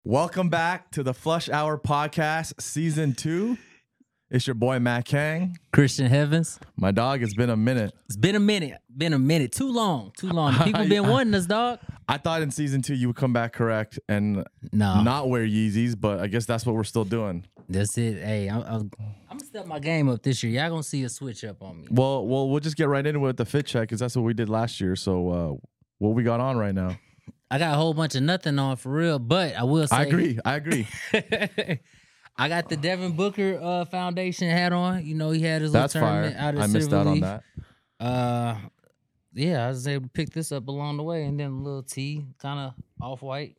Welcome back to the Flush Hour Podcast, Season 2. It's your boy, Matt Kang. Christian Heavens. My dog, it's been a minute. It's been a minute. Too long. People been wanting us, dog. I thought in Season 2 you would come back correct and not wear Yeezys, but I guess that's what we're still doing. That's it. Hey, I'm going to step my game up this year. Y'all going to see a switch up on me. Well, we'll just get right into it with the fit check because that's what we did last year. So what we got on right now? I got a whole bunch of nothing on for real, but I will say. I agree. I got the Devin Booker Foundation hat on. You know, he had his little tournament out of I missed out on that. Yeah, I was able to pick this up along the way, and then a little tee, kind of off-white.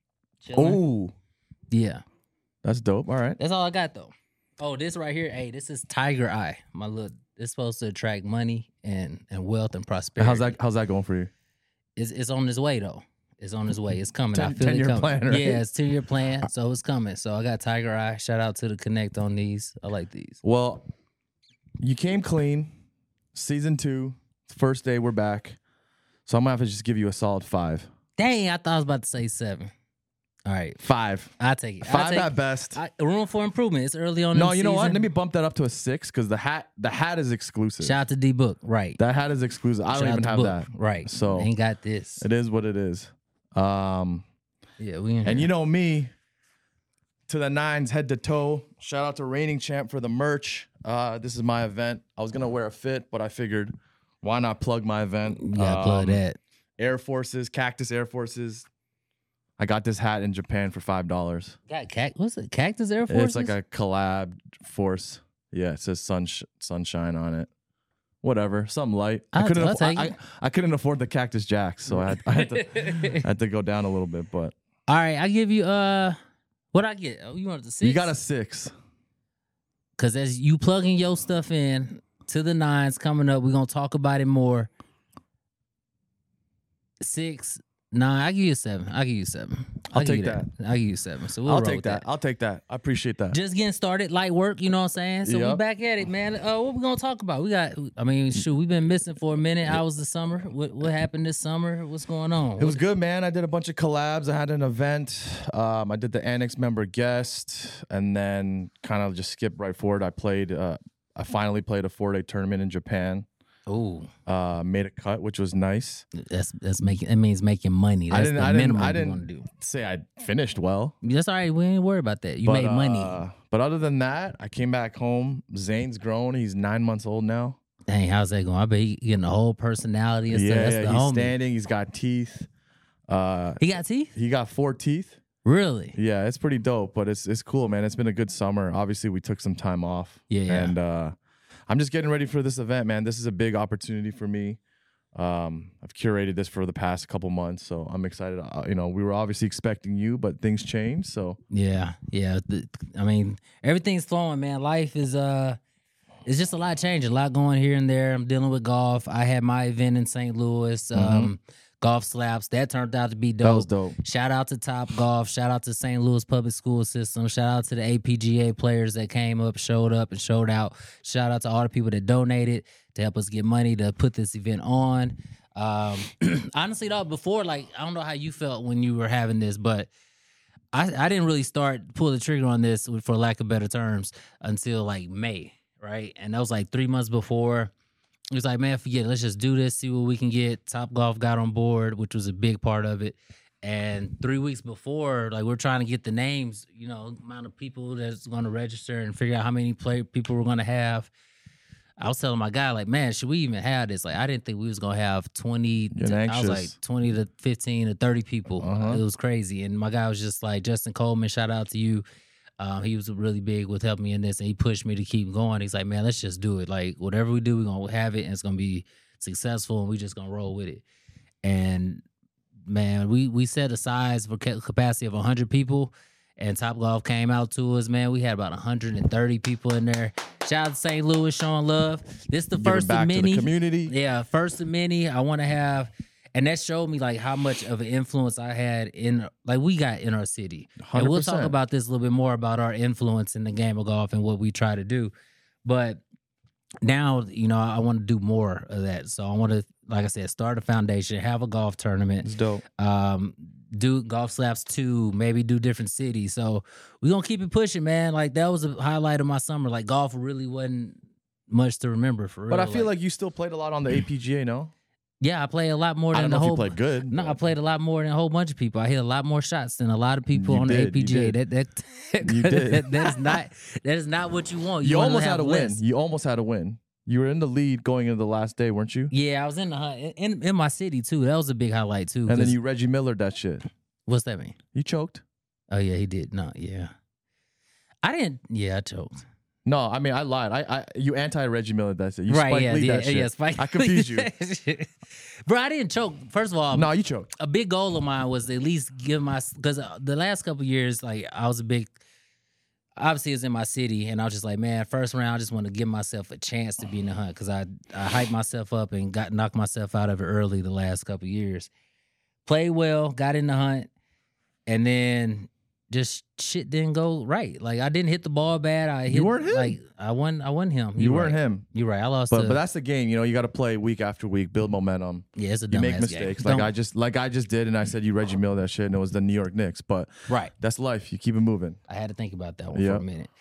Oh. Yeah. That's dope. All right. That's all I got, though. Oh, this right here, hey, this is Tiger Eye. It's supposed to attract money and wealth and prosperity. How's that going for you? It's on its way, though. It's on its way. It's coming. I feel 10-year it coming. plan, right? Yeah, it's 10-year plan, so it's coming. So I got Tiger Eye. Shout out to the Connect on these. I like these. Well, you came clean. Season 2, first day we're back. So I'm going to have to just give you a solid 5. Dang, I thought I was about to say 7. All right. 5. I'll take it. 5 at best. Room for improvement. It's early on in the No, you know what? season. Let me bump that up to a 6 because the hat is exclusive. Shout out to D-Book. Right. That hat is exclusive. I don't Shout even out have to that. Book. Right. So ain't got this. it is what it is. Yeah, we in here. And you know me, to the nines, head to toe. Shout out to Reigning Champ for the merch. This is my event. I was gonna wear a fit, but I figured, why not plug my event? You gotta plug that. Air Forces, Cactus Air Forces. I got this hat in Japan for $5. What's it? Cactus Air Force? It's like a collab force. Yeah, it says sunshine on it. Whatever, something light. I couldn't afford the Cactus Jacks, so I had to go down a little bit. But all right, I give you what I get. Oh, you want the 6? you got a 6. Cause as you plugging your stuff in to the 9s coming up, we're gonna talk about it more. 6, 9. I give you a 7. I'll give you 7. I'll take that. I'll give you 7. So we'll I'll roll take with that. I'll take that. I appreciate that. Just getting started, light work, you know what I'm saying? So we back at it, man. What we gonna talk about? We've been missing for a minute. How was the summer? What happened this summer? What's going on? It was good, man. I did a bunch of collabs. I had an event. I did the Annex member guest, and then kind of just skipped right forward. I finally played a 4-day tournament in Japan. Oh, made a cut, which was nice. That means making money. That's the minimum you want to do. Say I finished well. That's all right. We ain't worried about that. You made money. But other than that, I came back home. Zane's grown. He's 9 months old now. Dang, how's that going? I bet he getting a whole personality and stuff. That's the he's homie. standing. He's got teeth. He got teeth? He got 4 teeth. Really? Yeah, it's pretty dope, but it's cool, man. It's been a good summer. Obviously, we took some time off. Yeah. And I'm just getting ready for this event, man. This is a big opportunity for me. I've curated this for the past couple months, so I'm excited. We were obviously expecting you, but things changed. So yeah. Everything's flowing, man. Life is it's just a lot changing, a lot going here and there. I'm dealing with golf. I had my event in St. Louis. Golf slaps. That turned out to be dope. That was dope. Shout out to Top Golf. Shout out to St. Louis Public School System. Shout out to the APGA players that came up, showed and showed out. Shout out to all the people that donated to help us get money to put this event on. Honestly, though, before, I don't know how you felt when you were having this, but I didn't really pull the trigger on this, for lack of better terms, until May, right? And that was 3 months before. He was like, man, forget it. Let's just do this, see what we can get. Top Golf got on board, which was a big part of it. And 3 weeks before, we're trying to get the names, amount of people that's going to register and figure out how many people we're going to have. I was telling my guy, man, should we even have this? I didn't think we was going to have 20. I was 20 to 15 to 30 people. It was crazy. And my guy was just Justin Coleman, shout out to you. He was really big with helping me in this, and he pushed me to keep going. He's like, man, let's just do it. Whatever we do, we're going to have it, and it's going to be successful, and we just going to roll with it. And, man, we set a size for capacity of 100 people, and Top Golf came out to us, man. We had about 130 people in there. Shout out to St. Louis, showing love. This is the first of many. To the community. Yeah, first of many. I want to have... And that showed me how much of an influence I had we got in our city. 100%. And we'll talk about this a little bit more about our influence in the game of golf and what we try to do. But now, I want to do more of that. So I want to, like I said, start a foundation, have a golf tournament. It's dope. Do Golf Slaps 2, maybe do different cities. So we're going to keep it pushing, man. Like, that was a highlight of my summer. Like, golf really wasn't much to remember for real. But I feel like you still played a lot on the APGA, no? Yeah, I played a lot more than I don't know if you played good. No, I played a lot more than a whole bunch of people. I hit a lot more shots than a lot of people on the APGA. You did. That is not what you want. You almost had a win. You almost had a win. You were in the lead going into the last day, weren't you? Yeah, I was in the in my city too. That was a big highlight too. And then you Reggie Millered that shit. What's that mean? You choked. Oh yeah, he did. No, yeah, I didn't. Yeah, I choked. No, I mean I lied. You anti-Reggie Miller. That's it. You right? Spike Lee that shit. Yeah, Spike. I confused you, bro. I didn't choke. First of all, no, you choked. A big goal of mine was to at least give because the last couple of years, like I was a big. Obviously, it's in my city, and I was just like, man, first round, I just want to give myself a chance to be in the hunt because I hyped myself up and knocked myself out of it early the last couple of years. Played well, got in the hunt, and then just shit didn't go right. Like I didn't hit the ball bad. You weren't him. Like I won him. You weren't him. You're right. I lost. But that's the game. You got to play week after week, build momentum. Yeah, it's a you make mistakes game. like I just did, and I said you Reggie Miller that shit, and it was the New York Knicks. But right, that's life. You keep it moving. I had to think about that one for a minute.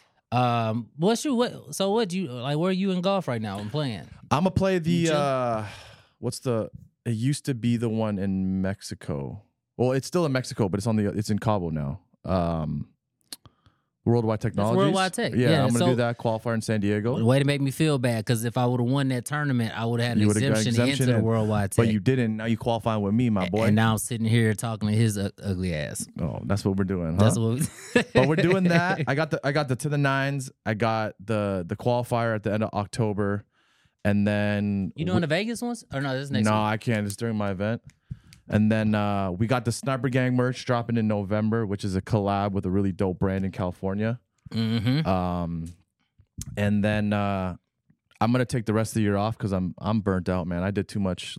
What you like? Where are you in golf right now? I'm playing. I'm gonna play the it used to be the one in Mexico. Well, it's still in Mexico, but it's in Cabo now. Worldwide Technologies. Worldwide Tech. Yeah, I'm going to do that qualifier in San Diego. Way to make me feel bad, because if I would have won that tournament, I would have had an exemption into the Worldwide Tech. But you didn't. Now you qualifying with me, my boy. And now I'm sitting here talking to his ugly ass. Oh, that's what we're doing, huh? That's what But we're doing that. I got the to the nines. I got the qualifier at the end of October. And then... You doing the Vegas ones? Or no, this is next week. No, I can't. It's during my event. And then we got the Sniper Gang merch dropping in November, which is a collab with a really dope brand in California. Mm-hmm. And then I'm gonna take the rest of the year off because I'm burnt out, man. I did too much.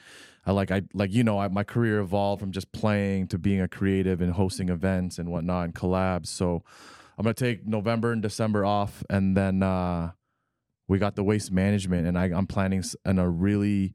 My career evolved from just playing to being a creative and hosting events and whatnot and collabs. So I'm gonna take November and December off, and then we got the Waste Management, and I'm planning a really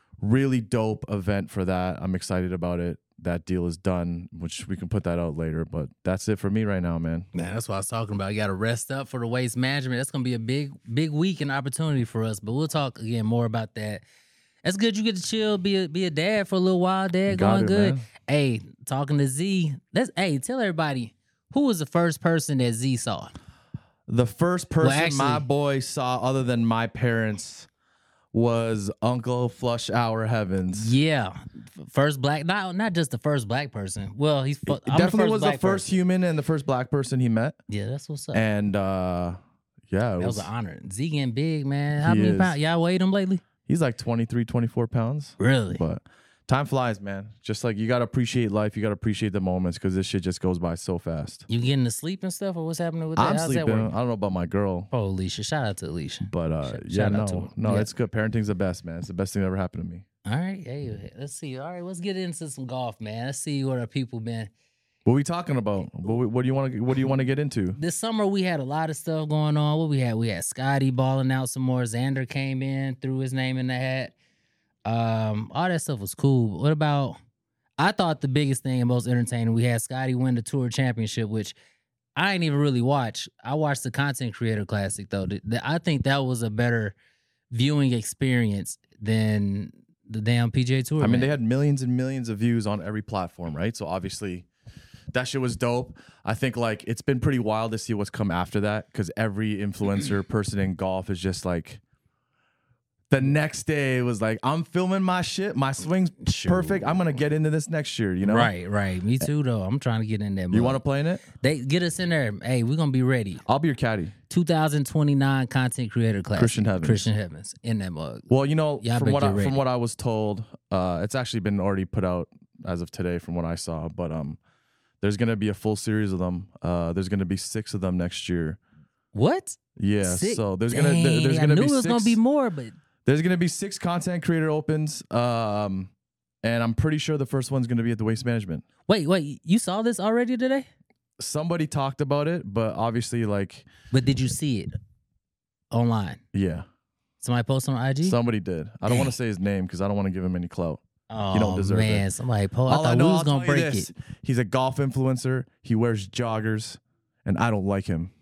dope event for that. I'm excited about it. That deal is done, which we can put that out later. But that's it for me right now, man. Man, that's what I was talking about. You got to rest up for the Waste Management. That's going to be a big week and opportunity for us. But we'll talk again more about that. That's good. You get to chill, be a dad for a little while. Dad going good. Man. Hey, talking to Z. Tell everybody, who was the first person that Z saw? The first person my boy saw, other than my parents, was Uncle Flush Hour Heavens. Yeah. First black, not just the first black person. Well, he definitely was the first human and the first black person he met. Yeah, that's what's up. And that was an honor. Z getting big, man. How many pounds? Y'all weighed him lately? He's like 23, 24 pounds. Really? But time flies, man. Just like you got to appreciate life. You got to appreciate the moments because this shit just goes by so fast. You getting to sleep and stuff, or what's happening with that? I'm How's sleeping. That work? I don't know about my girl. Oh, Alicia. Shout out to Alicia. But it's good. Parenting's the best, man. It's the best thing that ever happened to me. All right. Hey, let's see. All right, let's get into some golf, man. Let's see what our people been. What are we talking about? What do you want to get into? This summer we had a lot of stuff going on. What we had? We had Scotty balling out some more. Xander came in, threw his name in the hat. All that stuff was cool. What about? I thought the biggest thing and most entertaining, we had Scotty win the Tour Championship, which I ain't even really watch. I watched the Content Creator Classic though. I think that was a better viewing experience than the damn PGA Tour. I mean, they had millions and millions of views on every platform, right? So obviously, that shit was dope. I think like it's been pretty wild to see what's come after that because every influencer person in golf is just like. The next day it was like, I'm filming my shit. My swing's perfect. I'm gonna get into this next year, you know? Right. Me too, though. I'm trying to get in there. You want to play in it? They get us in there. Hey, we're gonna be ready. I'll be your caddy. 2029 Content Creator Class. Christian Heavens in that mug. Well, from what I was told, it's actually been already put out as of today, from what I saw. But there's gonna be a full series of them. There's gonna be 6 of them next year. What? Yeah. 6? So there's gonna be. I knew it was gonna be more, but. There's going to be 6 content creator opens, and I'm pretty sure the first one's going to be at the Waste Management. Wait, you saw this already today? Somebody talked about it, but obviously, like... But did you see it online? Yeah. Somebody posted on IG? Somebody did. I don't want to say his name because I don't want to give him any clout. Oh, you don't deserve man. it. Somebody posted. I thought we was going to break it. He's a golf influencer. He wears joggers, and I don't like him.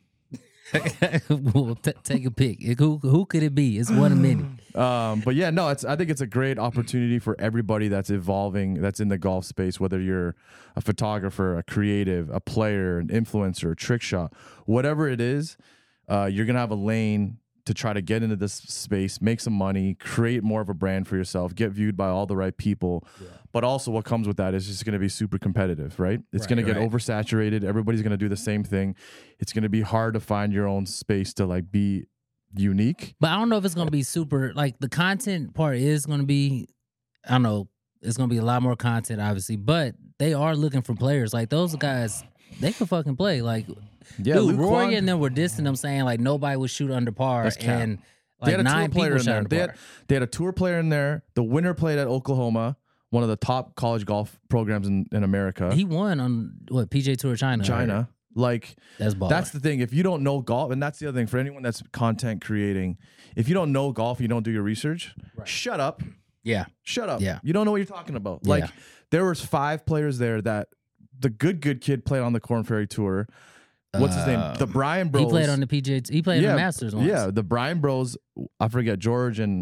Well, take a pick. Who could it be? It's one of many. But yeah, no, I think it's a great opportunity for everybody that's evolving, that's in the golf space, whether you're a photographer, a creative, a player, an influencer, a trick shot, whatever it is, you're going to have a lane to try to get into this space, make some money, create more of a brand for yourself, get viewed by all the right people. Yeah. But also what comes with that is just going to be super competitive, right? It's going to get oversaturated. Everybody's going to do the same thing. It's going to be hard to find your own space to like be unique. But I don't know if it's going to be super, like the content part is going to be, I don't know, it's going to be a lot more content obviously, but they are looking for players. Like those guys, they can fucking play. Like, yeah, dude, Rory and them were dissing them, saying like nobody would shoot under par, and like 9 people shot under par. They had a tour player in there. The winner played at Oklahoma, one of the top college golf programs in America. He won on what, PGA Tour China. China, like that's the thing. If you don't know golf, and that's the other thing for anyone that's content creating, if you don't know golf, you don't do your research. Right. Shut up. Yeah, shut up. Yeah, you don't know what you're talking about. Like there was 5 players there that the good kid played on the Korn Ferry Tour. What's his name? The Brian Bros. He played on the PGA. He played in the Masters once. Yeah, the Brian Bros. I forget George and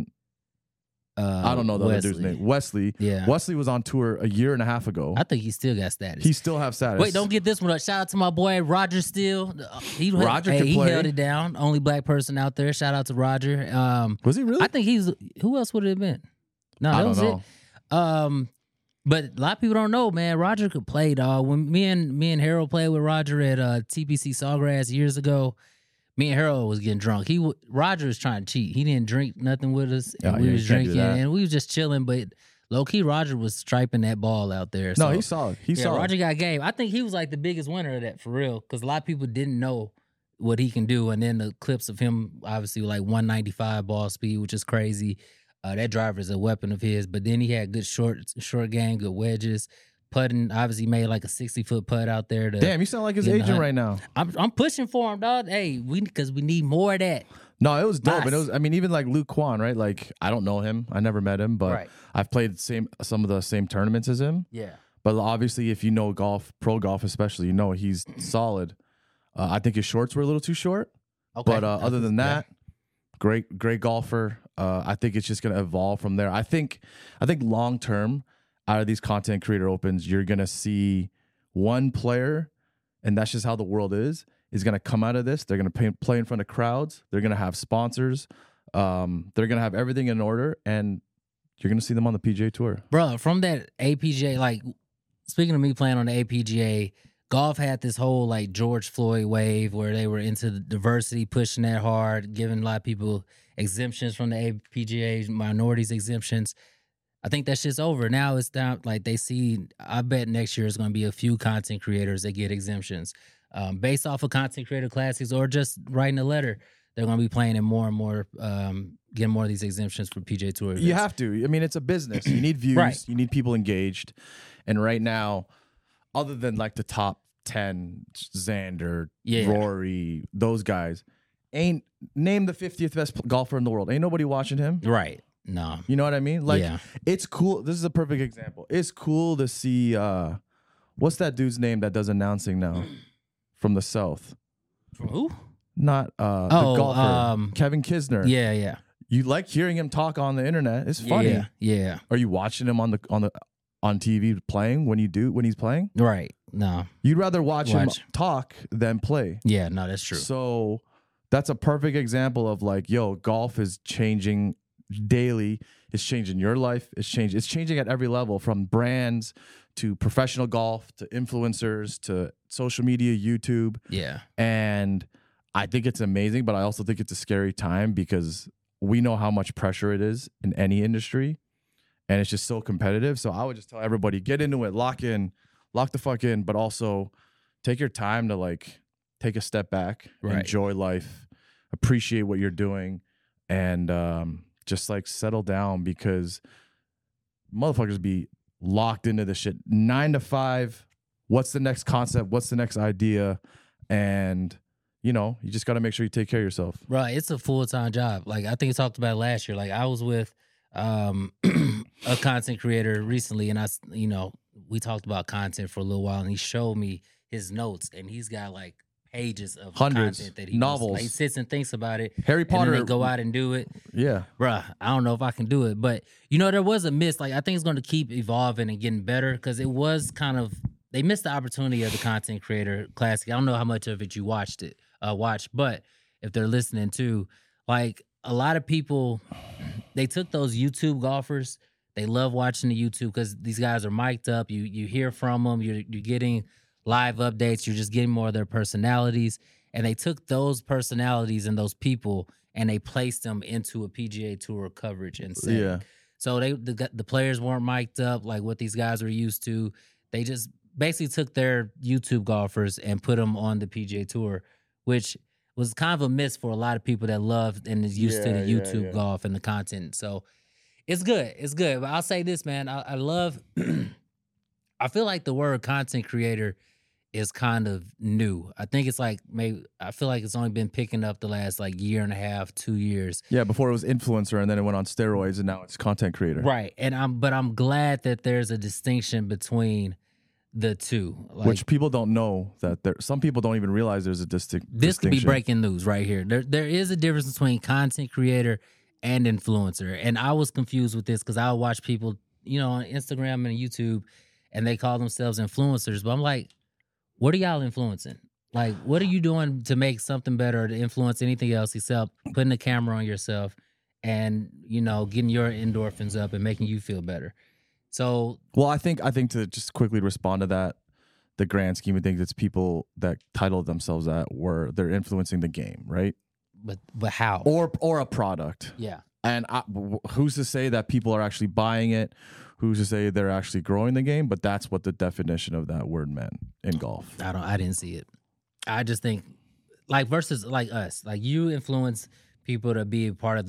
I don't know the other dude's name. Wesley. Yeah, Wesley was on tour a year and a half ago. I think he still got status. He still have status. Wait, don't get this one up. Shout out to my boy Roger Steele. He play. held it down. Only black person out there. Shout out to Roger. Was he really? I think he's. Who else would it have been? No, that was it. But a lot of people don't know, man. Roger could play, dog. When me and Harold played with Roger at TPC Sawgrass years ago, me and Harold was getting drunk. Roger was trying to cheat. He didn't drink nothing with us. And we was drinking, and we was just chilling. But low key, Roger was striping that ball out there. No, he's solid. He's solid. Roger got game. I think he was like the biggest winner of that for real, because a lot of people didn't know what he can do. And then the clips of him, obviously, like 195 ball speed, which is crazy. That driver is a weapon of his, but then he had good short game, good wedges, putting. Obviously, made like a 60-foot putt out there. Damn, you sound like his agent right now. I'm pushing for him, dog. Hey, because we need more of that. No, it was dope. Nice. And it was, I mean, even like Luke Kwan, right? Like I don't know him, I never met him, but I've played some of the same tournaments as him. Yeah. But obviously, if you know golf, pro golf especially, you know he's solid. I think his shorts were a little too short. Okay. But other than that. Yeah. Great golfer. I think it's just going to evolve from there. I think long term, out of these content creator opens, you're going to see one player, and that's just how the world is going to come out of this. They're going to play in front of crowds. They're going to have sponsors. They're going to have everything in order, and you're going to see them on the PGA Tour. Bro, from that APGA, like speaking of me playing on the APGA, golf had this whole like George Floyd wave where they were into the diversity, pushing that hard, giving a lot of people exemptions from the APGA, minorities exemptions. I think that shit's over. Now it's down, like they see, I bet next year is going to be a few content creators that get exemptions based off of content creator classics or just writing a letter. They're going to be playing in more and more, getting more of these exemptions for PGA Tour events. You have to. I mean, it's a business. You need views. You need people engaged. And right now, other than like the top 10, Xander, Rory, those guys, name the 50th best golfer in the world. Ain't nobody watching him. Right. No. You know what I mean? Like, it's cool. This is a perfect example. It's cool to see, what's that dude's name that does announcing now from the South? From who? Not the golfer. Kevin Kisner. Yeah, yeah. You like hearing him talk on the internet. It's funny. Yeah. Are you watching him on TV playing when he's playing? Right. No. You'd rather watch him talk than play. Yeah, no, that's true. So that's a perfect example of like, yo, golf is changing daily. It's changing your life. It's changing at every level, from brands to professional golf to influencers to social media, YouTube. Yeah. And I think it's amazing, but I also think it's a scary time because we know how much pressure it is in any industry. And it's just so competitive. So I would just tell everybody, get into it, lock the fuck in, but also take your time to like take a step back, enjoy life, appreciate what you're doing, and just like settle down, because motherfuckers be locked into this shit 9 to 5. What's the next concept? What's the next idea? And you know, you just got to make sure you take care of yourself. Right. It's a full-time job. Like, I think I talked about it last year. Like, I was with a content creator recently, and we talked about content for a little while, and he showed me his notes, and he's got like pages of hundreds content that he novels. Like, he sits and thinks about it. Harry Potter. And then they go out and do it. Yeah. Bruh, I don't know if I can do it. But, there was a miss. Like, I think it's going to keep evolving and getting better because it was kind of, they missed the opportunity of the Content Creator Classic. I don't know how much of it you watched, but if they're listening too, like a lot of people, they took those YouTube golfers. They love watching the YouTube because these guys are mic'd up. You hear from them. You're getting live updates. You're just getting more of their personalities. And they took those personalities and those people and they placed them into a PGA Tour coverage and setting. Yeah. So the players weren't mic'd up like what these guys were used to. They just basically took their YouTube golfers and put them on the PGA Tour, which was kind of a miss for a lot of people that loved and is used to the YouTube golf and the content. So it's good. It's good. But I'll say this, man. I love I feel like the word content creator is kind of new. I think it's like I feel like it's only been picking up the last like year and a half, 2 years. Yeah, before it was influencer and then it went on steroids and now it's content creator. Right. And I'm glad that there's a distinction between the two. Like, which people don't know that some people don't even realize there's a distinction. This could be breaking news right here. There is a difference between content creator and influencer. And I was confused with this because I would watch people, on Instagram and YouTube and they call themselves influencers. But I'm like, what are y'all influencing? Like, what are you doing to make something better or to influence anything else except putting a camera on yourself and, getting your endorphins up and making you feel better? So, well, I think to just quickly respond to that, the grand scheme of things, it's people that title themselves that they're influencing the game, right? But how? Or a product. Yeah. And who's to say that people are actually buying it? Who's to say they're actually growing the game? But that's what the definition of that word meant in golf. I didn't see it. I just think like versus like us, like you influence people to be a part of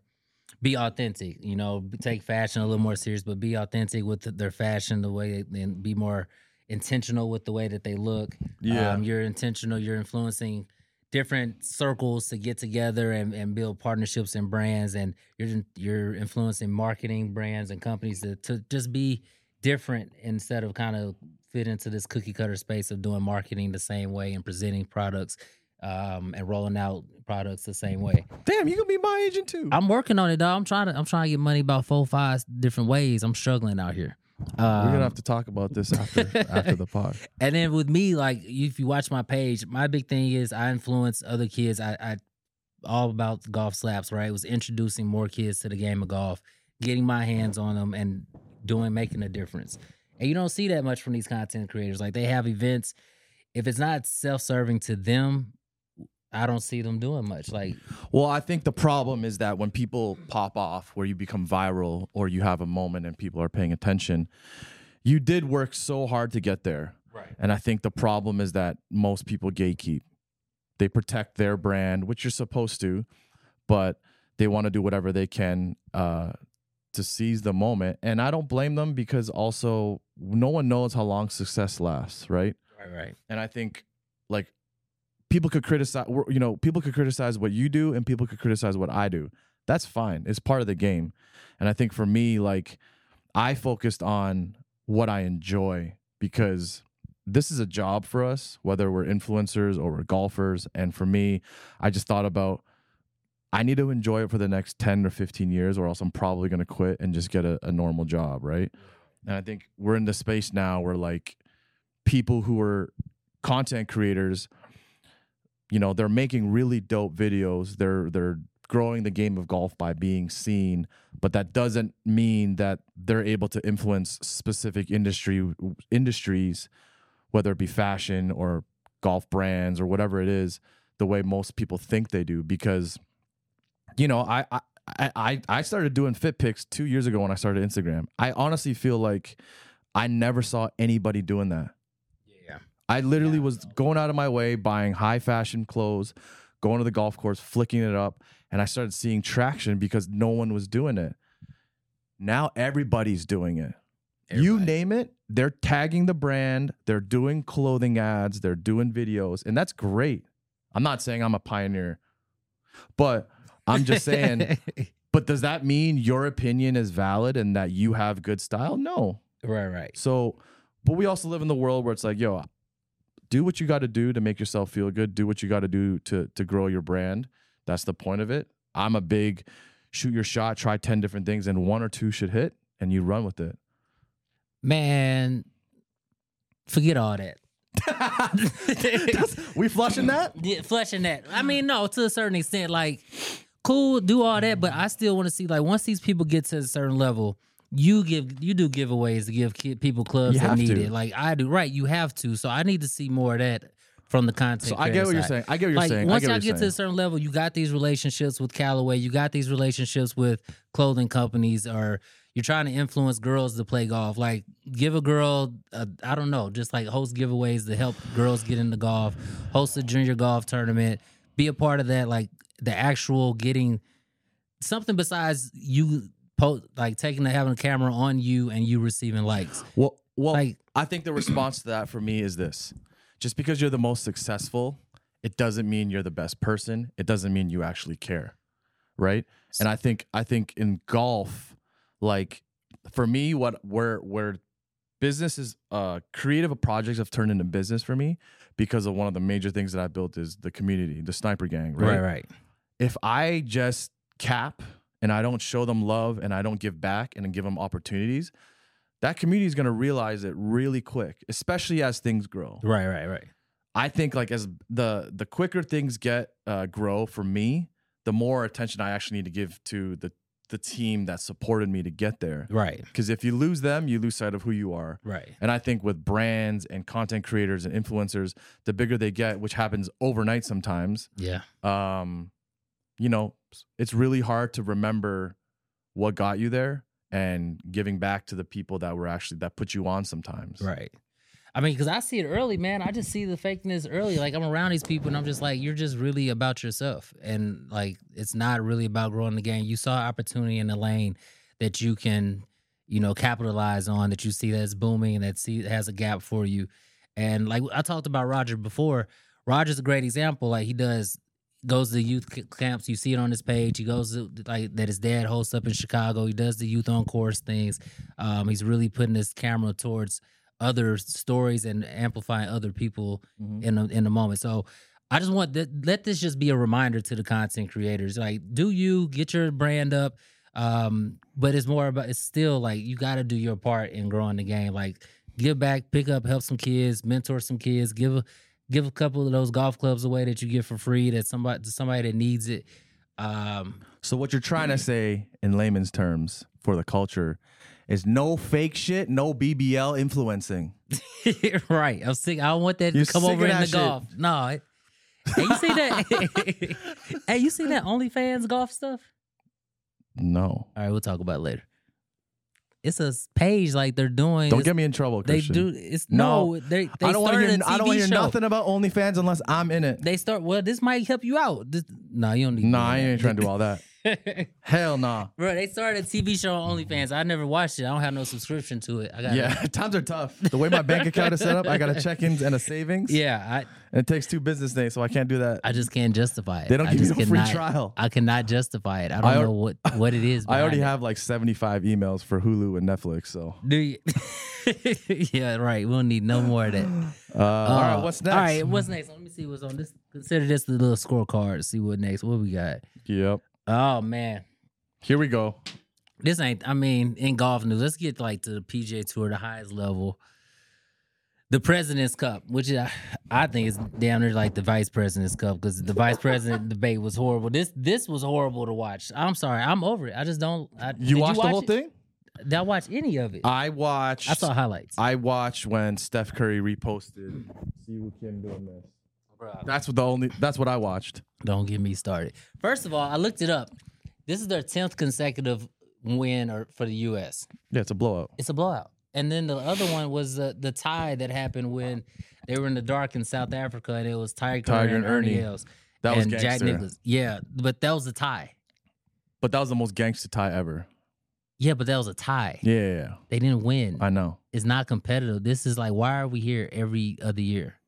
be authentic, take fashion a little more serious, but be authentic with their fashion, the way and be more intentional with the way that they look. Yeah. You're intentional. You're influencing different circles to get together and build partnerships and brands, and you're influencing marketing brands and companies to just be different instead of kind of fit into this cookie cutter space of doing marketing the same way and presenting products and rolling out products the same way. Damn, you can be my agent too. I'm working on it, dog. I'm trying to get money about 4-5 different ways. I'm struggling out here. We're gonna have to talk about this after the pod. And then with me, like if you watch my page, my big thing is I influence other kids. I all about golf slaps, right? It was introducing more kids to the game of golf, getting my hands on them, and making a difference. And you don't see that much from these content creators. Like they have events. If it's not self-serving to them, I don't see them doing much. Like, well, I think the problem is that when people pop off, where you become viral or you have a moment and people are paying attention, you did work so hard to get there. Right. And I think the problem is that most people gatekeep. They protect their brand, which you're supposed to, but they want to do whatever they can to seize the moment. And I don't blame them because also no one knows how long success lasts, right? Right. And I think like people could criticize, people could criticize what you do and people could criticize what I do. That's fine. It's part of the game. And I think for me, like I focused on what I enjoy because this is a job for us, whether we're influencers or we're golfers. And for me, I just thought about, I need to enjoy it for the next 10 or 15 years or else I'm probably going to quit and just get a normal job, right? And I think we're in the space now where like people who are content creators, they're making really dope videos. They're growing the game of golf by being seen, but that doesn't mean that they're able to influence specific industries, whether it be fashion or golf brands or whatever it is, the way most people think they do. Because, I started doing fit pics 2 years ago when I started Instagram. I honestly feel like I never saw anybody doing that. Yeah. I literally was going out of my way, buying high fashion clothes, going to the golf course, flicking it up, and I started seeing traction because no one was doing it. Now everybody's doing it. You name it, they're tagging the brand, they're doing clothing ads, they're doing videos, and that's great. I'm not saying I'm a pioneer, but I'm just saying, but does that mean your opinion is valid and that you have good style? No. Right. So, but we also live in the world where it's like, yo, do what you got to do to make yourself feel good. Do what you got to do to grow your brand. That's the point of it. I'm a big shoot your shot, try 10 different things, and 1 or 2 should hit, and you run with it. Man, forget all that. We flushing that? Yeah, flushing that. I mean, no, to a certain extent, like, cool, do all that, but I still want to see, like, once these people get to a certain level, you do giveaways to give people clubs that need it. Like I do, right? You have to. So I need to see more of that from the content. So I get what you're saying. I get what you're saying. Once y'all get to a certain level, you got these relationships with Callaway, you got these relationships with clothing companies, or you're trying to influence girls to play golf. Like, give a girl, I don't know, just like host giveaways to help girls get into golf, host a junior golf tournament, be a part of that, like the actual getting something besides you. Like having a camera on you and you receiving likes. Well, like, I think the response to that for me is this: just because you're the most successful, it doesn't mean you're the best person. It doesn't mean you actually care, right? And I think in golf, like for me, where business is, creative projects have turned into business for me because of one of the major things that I built is the community, the Sniper Gang, right? Right. If I just cap and I don't show them love and I don't give back and give them opportunities, that community is going to realize it really quick, especially as things grow. Right. I think like as the quicker things grow for me, the more attention I actually need to give to the team that supported me to get there. Right. Because if you lose them, you lose sight of who you are. Right. And I think with brands and content creators and influencers, the bigger they get, which happens overnight sometimes. Yeah. You know, it's really hard to remember what got you there and giving back to the people that put you on sometimes. Right. I mean, because I see it early, man. I just see the fakeness early. Like, I'm around these people and I'm just like, you're just really about yourself. And like, it's not really about growing the game. You saw opportunity in the lane that you can, capitalize on, that you see that's booming and that has a gap for you. And like I talked about Roger before, Roger's a great example. Like, he goes to youth camps. You see it on his page. He goes to, like, that his dad hosts up in Chicago. He does the youth on course things. He's really putting his camera towards other stories and amplifying other people in the moment. So I just want let this just be a reminder to the content creators. Like, do you get your brand up? But it's still like, you got to do your part in growing the game. Like, give back, pick up, help some kids, mentor some kids, give a couple of those golf clubs away that you get for free to somebody that needs it. So what you're trying to say in layman's terms for the culture is no fake shit, no BBL influencing. Right. I'm sick. I don't want that to come over in the golf. No. Hey, you see that? Hey, you see that OnlyFans golf stuff? No. All right, we'll talk about it later. It's a page like they're doing. Don't get me in trouble, Christian. They do. It's no. They I don't want to hear show. nothing about OnlyFans unless I'm in it. They start. Well, this might help you out. No, you don't need. No, I ain't trying to do all that. Hell nah. Bro, they started a TV show on OnlyFans. I never watched it. I don't have no subscription to it. Times are tough. The way my bank account is set up, I got a check-ins and a savings. Yeah, and it takes 2 business days, so I can't do that. I just can't justify it. They don't give you a free trial. I cannot justify it. I don't know what it is. I already have like 75 emails for Hulu and Netflix. So do you? Yeah, right. We'll need no more of that. All right, what's next? All right, what's next? Let me see what's on this. Consider this the little scorecard. See what next. What we got? Yep. Oh man. Here we go. This ain't, in golf news, let's get like to the PGA Tour, the highest level. The President's Cup, which I think is down there like the Vice President's Cup, because the Vice President debate was horrible. This was horrible to watch. I'm sorry. I'm over it. I just don't. You watched the whole thing? Did I watch any of it? I saw highlights. I watched when Steph Curry reposted Siwoo Kim doing this. That's what I watched. Don't get me started. First of all, I looked it up. This is their 10th consecutive win for the U.S. Yeah, it's a blowout. It's a blowout. And then the other one was the tie that happened when they were in the dark in South Africa, and it was Tiger and Ernie Els. That was gangster. Jack Nicklaus. Yeah, but that was a tie. But that was the most gangster tie ever. Yeah, but that was a tie. Yeah. They didn't win. I know. It's not competitive. This is like, why are we here every other year?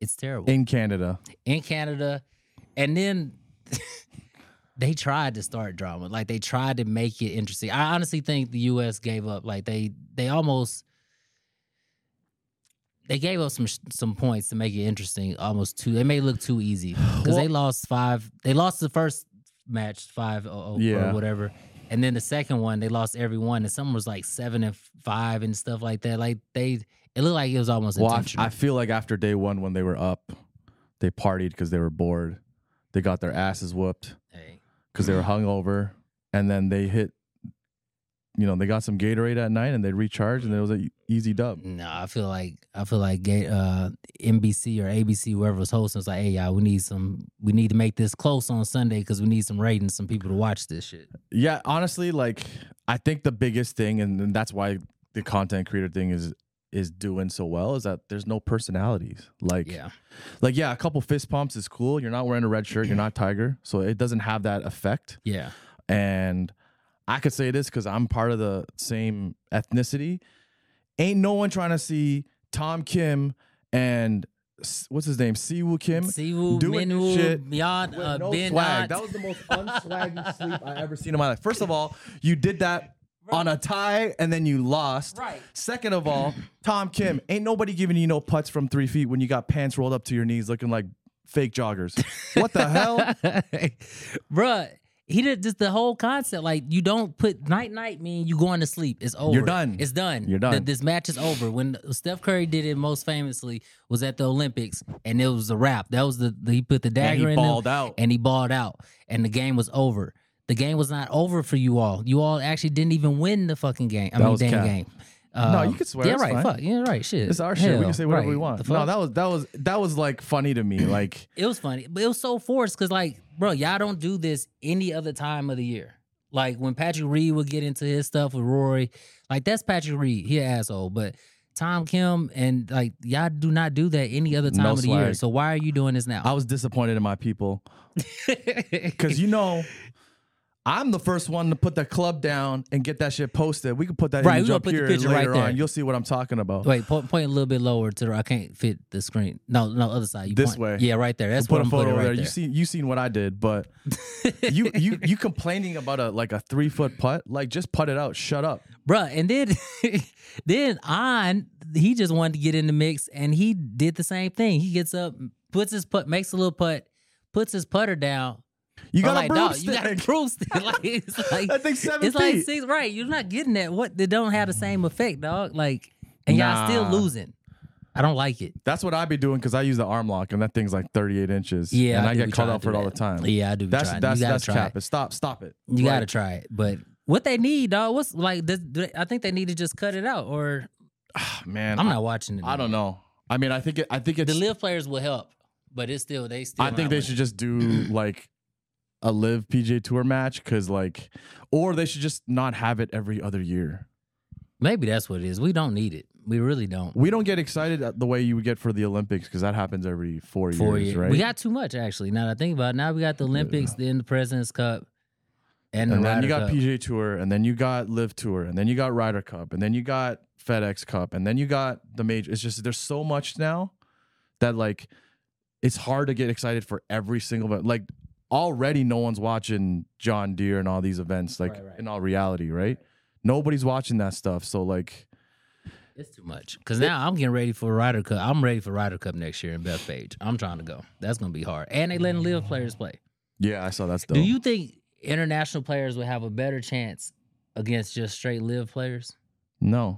It's terrible. In Canada. And then they tried to start drama. Like, they tried to make it interesting. I honestly think the U.S. gave up. Like, they almost... They gave up some points to make it interesting. They made it look too easy because they lost 5. They lost the first match 5-0 or whatever, and then the second one they lost every one, and some was like 7-5 and stuff like that. Like it looked like it was almost intentional. I feel like after day 1 when they were up, they partied because they were bored. They got their asses whooped because they were hungover, and then they hit. They got some Gatorade at night and they recharged and it was an easy dub. No, I feel like NBC or ABC, whoever was hosting, was like, hey, y'all, we need to make this close on Sunday because we need some ratings, some people to watch this shit. Yeah, honestly, like, I think the biggest thing, and that's why the content creator thing is doing so well, is that there's no personalities. A couple fist pumps is cool. You're not wearing a red shirt. You're not Tiger. So it doesn't have that effect. Yeah. And I could say this because I'm part of the same ethnicity. Ain't no one trying to see Tom Kim and what's his name, Siwoo Kim, doing Minwoo, shit Beyond, with no Ben swag. Not. That was the most unswaggy sleep I ever seen in my life. First of all, you did that on a tie and then you lost. Right. Second of all, Tom Kim, ain't nobody giving you no putts from 3 feet when you got pants rolled up to your knees looking like fake joggers. What the hell, bruh? He did just the whole concept. Like, you don't put night mean you going to sleep. It's over. You're done. It's done. You're done. This match is over. When Steph Curry did it most famously was at the Olympics, and it was a wrap. That was he put the dagger in him, and he balled out, and the game was over. The game was not over for you all. You all actually didn't even win the fucking game. Game. No, you can swear. Yeah, it's right. Fine. Fuck. Yeah, right. Shit. It's our shit. We can say whatever we want. No, that was like funny to me. Like, it was funny, but it was so forced because, like, bro, y'all don't do this any other time of the year. Like, when Patrick Reed would get into his stuff with Rory, like, that's Patrick Reed. He an asshole. But Tom Kim and, like, y'all do not do that any other time of the year. So why are you doing this now? I was disappointed in my people because I'm the first one to put the club down and get that shit posted. We can put that image up here later on. You'll see what I'm talking about. Wait, point a little bit lower I can't fit the screen. No, other side. You this point. way. Yeah, right there. That's what I'm putting right there. You seen what I did, but you complaining about a 3-foot putt? Like, just putt it out. Shut up, bruh. And then he just wanted to get in the mix, and he did the same thing. He gets up, puts his putt, makes a little putt, puts his putter down. You got a broomstick. You got a broomstick. It's like that thing's 7 feet. It's like 6. Right. You're not getting that. What? They don't have the same effect, dog. Like, and y'all still losing. I don't like it. That's what I be doing because I use the arm lock, and that thing's like 38 inches. Yeah, and I get called out for it all the time. Yeah, I do. That's cap. Stop it. You gotta try it. But what they need, dog? What's like? I think they need to just cut it out. Or, man, I'm not watching it. I don't know. I mean, I think it's the live players will help, but they still. I think they should just do like a live PGA Tour match or they should just not have it every other year. Maybe that's what it is. We don't need it. We really don't. We don't get excited the way you would get for the Olympics because that happens every 4 years, right? We got too much, actually. Now that I think about it, now we got the Olympics, then the President's Cup, and then you got Cup. PGA Tour, and then you got Live Tour, and then you got Ryder Cup, and then you got FedEx Cup, and then you got the major. It's just there's so much now that like it's hard to get excited for every single event. Like, already no one's watching John Deere and all these events, like right. In all reality, right? Nobody's watching that stuff. So like, it's too much. Because now I'm getting ready for Ryder Cup. I'm ready for Ryder Cup next year in Bethpage. I'm trying to go. That's going to be hard. And they letting live players play. Yeah, I saw that's dope. Do you think international players would have a better chance against just straight live players? No.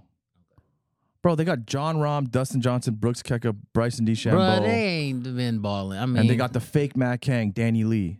Bro, they got John Rahm, Dustin Johnson, Brooks Koepka, Bryson DeChambeau. Bro, they ain't been balling. I mean, and they got the fake Matt Kang, Danny Lee.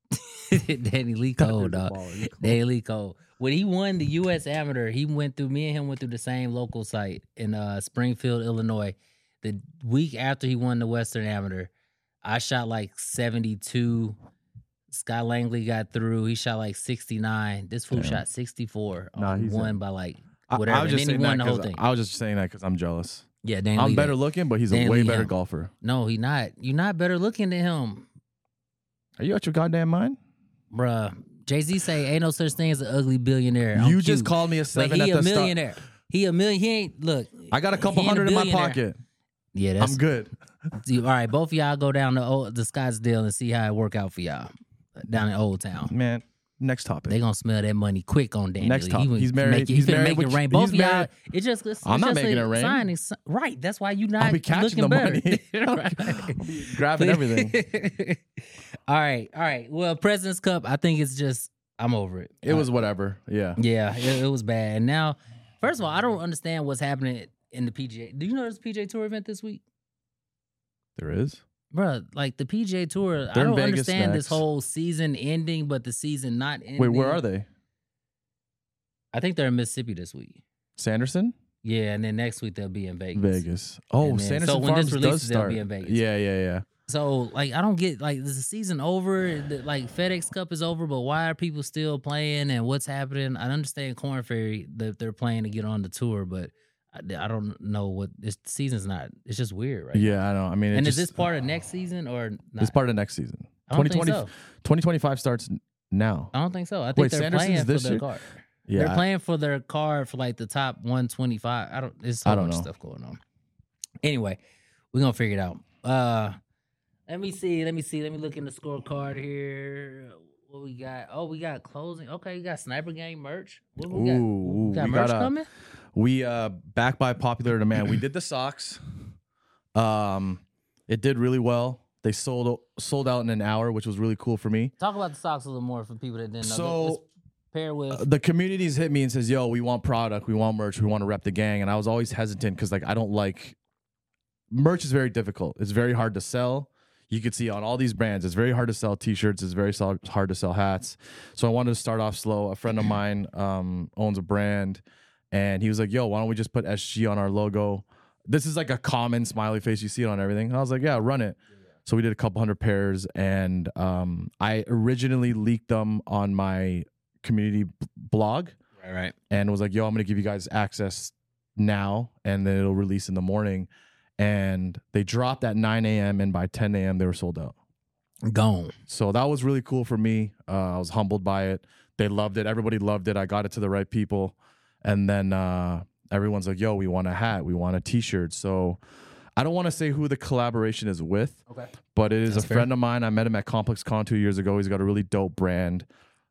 Danny Lee Cole, dog. Danny Lee Cole. When he won the U.S. Amateur, me and him went through the same local site in Springfield, Illinois. The week after he won the Western Amateur, I shot like 72. Scott Langley got through. He shot like 69. This fool shot 64. He won by like whatever. I was just and then he won the whole thing. I was just saying that because I'm jealous. Yeah, Danny I'm Lee better looking, but he's a way better golfer. No, he not. You're not better looking than him. Are you out your goddamn mind? Bruh. Jay-Z say ain't no such thing as an ugly billionaire. You just called me a 7 but at the he a millionaire. He a million. He ain't, look. I got a couple hundred in my pocket. Yeah, that's I'm good. All right, both of y'all go down to the Scottsdale and see how it work out for y'all down in Old Town. Man, next topic. They gonna smell that money quick on Danny. Next topic. He's married. He's married. Make it rain. Both of y'all. I'm not making it rain. Right. That's why you not. I'll be catching the better. money. I'll be grabbing everything. All right. Well, President's Cup. I think it's just. I'm over it. It was whatever. Yeah. Yeah. It was bad. And now, first of all, I don't understand what's happening in the PGA. Do you know there's a PGA Tour event this week? There is. Bruh, like the PGA Tour, I don't understand this whole season ending, but the season not ending. Wait, where are they? I think they're in Mississippi this week. Sanderson? Yeah, and then next week they'll be in Vegas. Vegas. Oh, then, Sanderson so when Farms this releases, does start. They'll be in Vegas. Yeah. So, like, I don't get, like, is the season over? Like, FedEx Cup is over, but why are people still playing and what's happening? I understand Korn Ferry, that they're playing to get on the tour, but I don't know what this season's not. It's just weird, right? Yeah, I know. I mean, and is this part of next season or not? It's part of next season. 2025 starts now. I don't think so. I think they're playing for their card. Yeah, they're playing for their card for like the top 125. There's so much stuff going on. Anyway, we're gonna figure it out. Let me see. Let me look in the scorecard here. What we got? Oh, we got closing. Okay, you got Sniper Gang merch. What we got? We got merch coming? We backed by popular demand. We did the socks. It did really well. They sold out in an hour, which was really cool for me. Talk about the socks a little more for people that didn't know. So pair with the community's hit me and says, "Yo, we want product, we want merch, we want to rep the gang." And I was always hesitant because I don't like merch. Is very difficult. It's very hard to sell. You could see on all these brands, it's very hard to sell T-shirts. It's very hard to sell hats. So I wanted to start off slow. A friend of mine owns a brand, and he was like, "Yo, why don't we just put SG on our logo?" This is like a common smiley face. You see it on everything. And I was like, "Yeah, run it." So we did a couple hundred pairs, and I originally leaked them on my community blog. Right. And was like, "Yo, I'm going to give you guys access now, and then it'll release in the morning." And they dropped at 9 a.m. and by 10 a.m. they were sold out. Gone. So that was really cool for me. I was humbled by it. They loved it. Everybody loved it. I got it to the right people. And then everyone's like, "Yo, we want a hat. We want a T-shirt." So I don't want to say who the collaboration is with, but it is a friend of mine. I met him at Complex Con 2 years ago. He's got a really dope brand.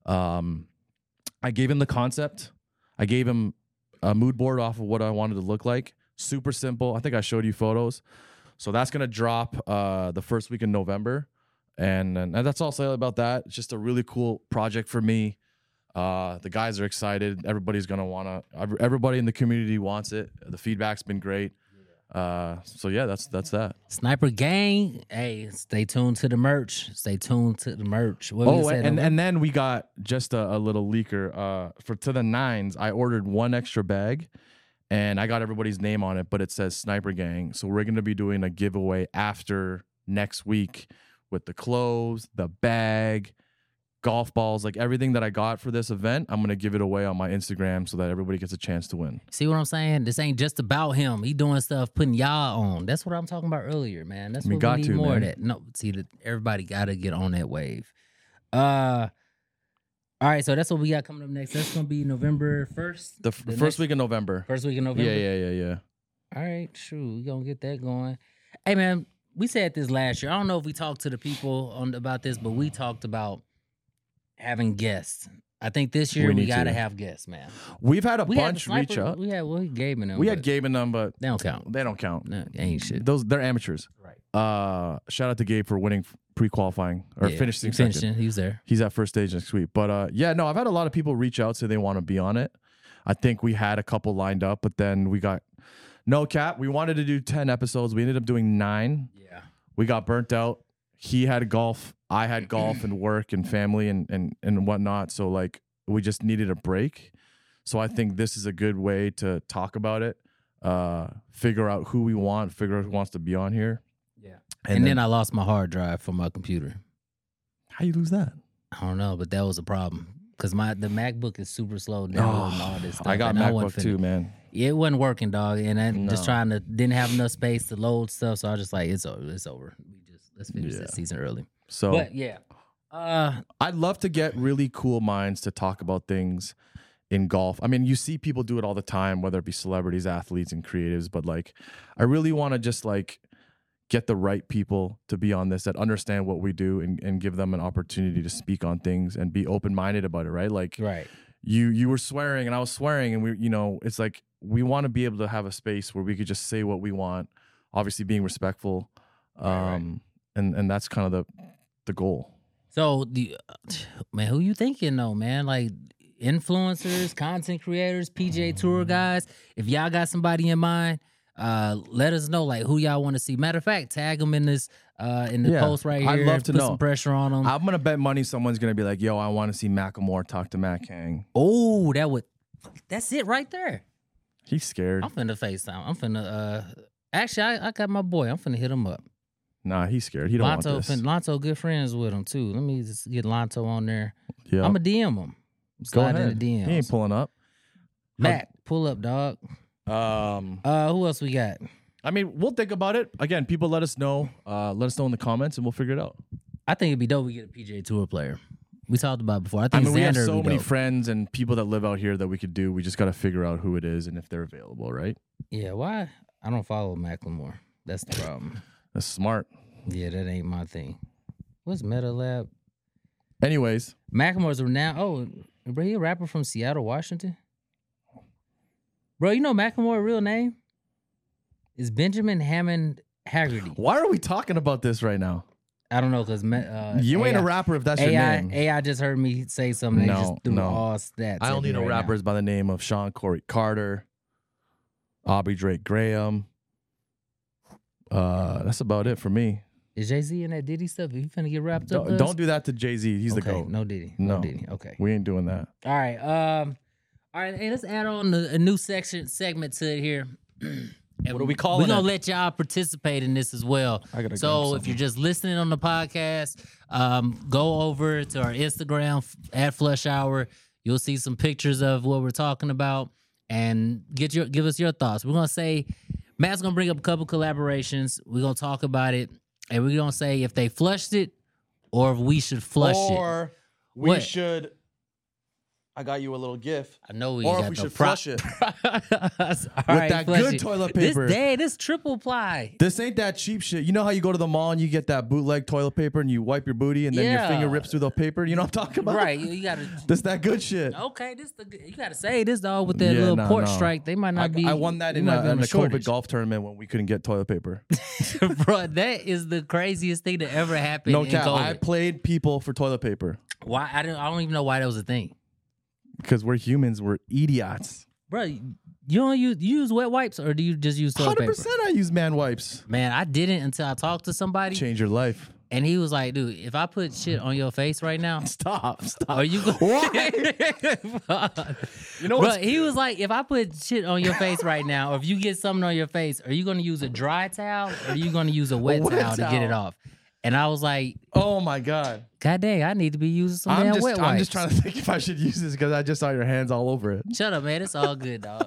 I gave him the concept. I gave him a mood board off of what I wanted to look like. Super simple. I think I showed you photos. So that's going to drop the first week in November. And that's all I'll say about that. It's just a really cool project for me. The guys are excited. Everybody's going to want to, everybody in the community wants it. The feedback's been great. So yeah, that's that. Sniper Gang. Hey, stay tuned to the merch. And then we got just a little leaker to the nines. I ordered one extra bag, and I got everybody's name on it, but it says Sniper Gang. So we're gonna be doing a giveaway after next week with the clothes, the bag, golf balls, like everything that I got for this event. I'm gonna give it away on my Instagram so that everybody gets a chance to win. See what I'm saying? This ain't just about him. He doing stuff, putting y'all on. That's what I'm talking about earlier, man. That's what we need more of that. No, see that everybody gotta get on that wave. All right, so that's what we got coming up next. That's gonna be November 1st. The first week of November. First week of November. Yeah. All right, sure, we gonna get that going. Hey man, we said this last year. I don't know if we talked to the people about this, but we talked about having guests. I think this year we gotta have guests, man. We've had a bunch reach out. We had Gabe and them. We had Gabe and them, but they don't count. They don't count. No, ain't shit. They're amateurs. Right. Shout out to Gabe for winning pre-qualifying or finishing second. He was there. He's at first stage next week. But I've had a lot of people reach out, say they want to be on it. I think we had a couple lined up, but then we got no cap. We wanted to do 10 episodes. We ended up doing 9. Yeah. We got burnt out. He had golf. I had golf and work and family and whatnot. So like we just needed a break. So I think this is a good way to talk about it. Figure out who we want, figure out who wants to be on here. Yeah. And then I lost my hard drive from my computer. How you lose that? I don't know, but that was a problem. Because the MacBook is super slow downloading all this stuff. I got MacBook too, man. Yeah, it wasn't working, dog. And I just didn't have enough space to load stuff. So I was just like, it's over. Let's finish this season early. So, but yeah. I'd love to get really cool minds to talk about things in golf. I mean, you see people do it all the time, whether it be celebrities, athletes, and creatives. But like, I really want to just like get the right people to be on this that understand what we do and give them an opportunity to speak on things and be open-minded about it, right? Like, right. You were swearing and I was swearing, and we, it's like we want to be able to have a space where we could just say what we want, obviously being respectful, and that's kind of the goal. So man, who you thinking though, man? Like influencers, content creators, PGA Tour guys. If y'all got somebody in mind, let us know like who y'all want to see. Matter of fact, tag them in this in the post right here. I'd love to put know. Some pressure on them. I'm gonna bet money someone's gonna be like, "Yo, I want to see Macklemore talk to Matt Kang." Oh, that's it right there. He's scared. I'm finna FaceTime. I'm finna actually I got my boy. I'm finna hit him up. Nah, he's scared. He don't want this. Lonto good friends with him too. Let me just get Lonto on there. Yeah, I'm gonna DM him. Slide in the DMs. He ain't pulling up. Matt, pull up, dog. Who else we got? I mean, we'll think about it. Again, people let us know. Let us know in the comments, and we'll figure it out. I think it'd be dope we get a PGA Tour player. We talked about it before. I think we have so many friends and people that live out here that we could do. We just got to figure out who it is and if they're available, right? Yeah, why? I don't follow Macklemore. That's the problem. That's smart. Yeah, that ain't my thing. What's Meta Lab? Anyways. Macklemore's renowned. Oh, bro, he a rapper from Seattle, Washington? Bro, you know Macklemore's real name is Benjamin Hammond Haggerty. Why are we talking about this right now? I don't know, because you ain't a rapper if that's your name. AI just heard me say something. No, just threw all stats. I only know rappers by the name of Sean Corey Carter, Aubrey Drake Graham. That's about it for me. Is Jay-Z in that Diddy stuff? Are you finna get wrapped up? Don't do that to Jay-Z. He's the GOAT. No Diddy. No Diddy. Okay. We ain't doing that. All right. All right. Hey, let's add on a new segment to it here. What are we calling We're going to let y'all participate in this as well. So if you're just listening on the podcast, go over to our Instagram at Flush Hour. You'll see some pictures of what we're talking about and give us your thoughts. We're going to say, Matt's going to bring up a couple collaborations. We're going to talk about it. And we're going to say if they flushed it or if we should flush it. Or we should... I got you a little gift. I know we or got if we should prop. flush it With that good toilet paper. This triple ply. This ain't that cheap shit. You know how you go to the mall and you get that bootleg toilet paper and you wipe your booty and then your finger rips through the paper? You know what I'm talking about? Right. You gotta. This that good shit. Okay. You gotta say this dog with that little port strike. They might not be. I won that in a COVID golf tournament when we couldn't get toilet paper. Bro, that is the craziest thing to ever happen. No cap. I played people for toilet paper. Why? I don't even know why that was a thing. Because we're humans, we're idiots. Bro, you don't use wet wipes or do you just use toilet paper? 100% I use man wipes. Man, I didn't until I talked to somebody. Change your life. And he was like, dude, if I put shit on your face right now. Stop. Are you going You know what? He was like, if I put shit on your face right now, or if you get something on your face, are you going to use a dry towel or are you going to use a wet towel to get it off? And I was like, oh my God. God dang, I need to be using some damn wet wipes. I'm just trying to think if I should use this because I just saw your hands all over it. Shut up, man. It's all good, dog.